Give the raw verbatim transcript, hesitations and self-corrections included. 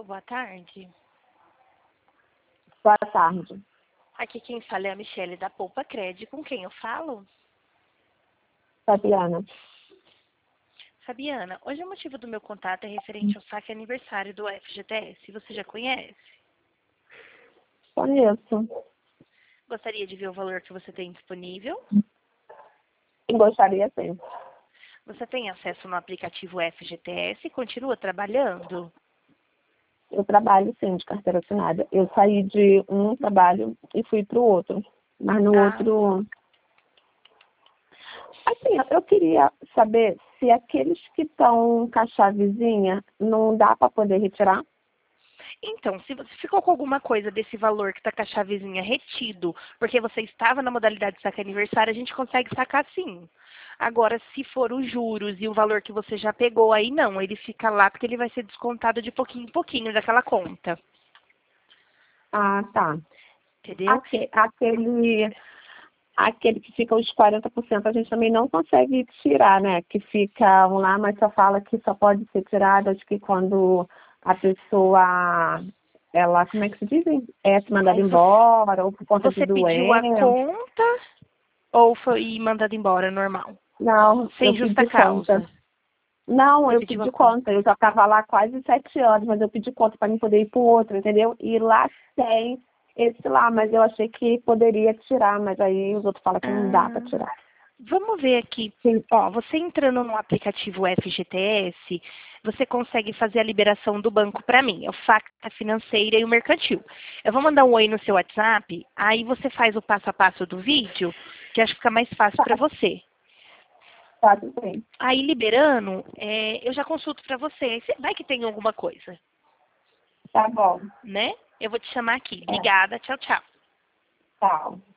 Alô, boa tarde. Boa tarde. Aqui quem fala é a Michele da Poupa Cred. Com quem eu falo? Fabiana. Fabiana, hoje o motivo do meu contato é referente ao saque aniversário do F G T S. Você já conhece? Conheço. Gostaria de ver o valor que você tem disponível? Gostaria sim. Você tem acesso no aplicativo F G T S e continua trabalhando? Eu trabalho sim de carteira assinada. Eu saí de um trabalho e fui para o outro. Mas no Ah, outro... Assim, eu queria saber se aqueles que estão com a chavezinha não dá para poder retirar. então, se você ficou com alguma coisa desse valor que está com a chavezinha retido, porque você estava na modalidade de saque aniversário, a gente consegue sacar sim. Agora, se for os juros e o valor que você já pegou, aí não, ele fica lá porque ele vai ser descontado de pouquinho em pouquinho daquela conta. Ah, tá. Entendeu? Aque- Aquele, aquele que fica os quarenta por cento a gente também não consegue tirar, né? Que fica lá, mas só fala que só pode ser tirado, acho que quando a pessoa, ela, como é que se diz? É se mandada Mas embora, ou por conta de você pediu a doença. conta ou foi mandado embora normal? Não, eu Sem justa pedi conta. causa. Não, Você eu pediu a pedi conta. conta. Eu já estava lá quase sete anos, mas eu pedi conta para mim poder ir para o outro, entendeu? E lá tem esse lá, mas eu achei que poderia tirar, mas aí os outros falam que não dá para Ah, tirar. vamos ver aqui. Sim. Ó, você entrando no aplicativo F G T S, você consegue fazer a liberação do banco para mim. Eu faço a financeira e o mercantil. Eu vou mandar um oi no seu WhatsApp, aí você faz o passo a passo do vídeo, que acho que fica mais fácil Tá, para você. tá tudo bem. Aí liberando, é, eu já consulto para você. Aí você vai que tem alguma coisa, Tá bom. né? Eu vou te chamar aqui. É, Obrigada. Tchau, tchau. tchau.